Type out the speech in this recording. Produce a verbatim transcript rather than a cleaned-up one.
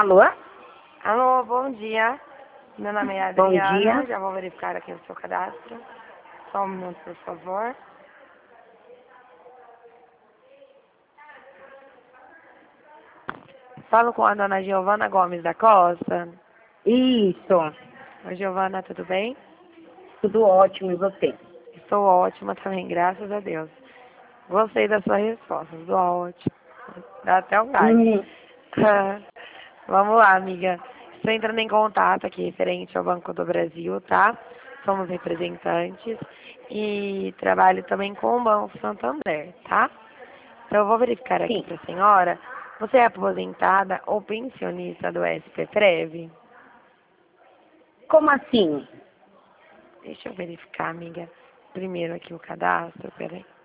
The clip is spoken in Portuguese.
Alô? Alô, bom dia. Meu nome é Bom Adriana, dia. já vou verificar aqui o seu cadastro. Só um minuto, por favor. Falo com a dona Giovana Gomes da Costa. Isso. Oi, Giovana, tudo bem? Tudo ótimo, e você? Estou ótima também, graças a Deus. Gostei da sua resposta, tudo ótimo. Dá até um gás. Hum, Vamos lá, amiga. Estou entrando em contato aqui referente ao Banco do Brasil, tá? Somos representantes e trabalho também com o Banco Santander, tá? Então eu vou verificar aqui sim. para a senhora. Você é aposentada ou pensionista do S P Prev? Como assim? Deixa eu verificar, amiga. Primeiro aqui o cadastro, peraí.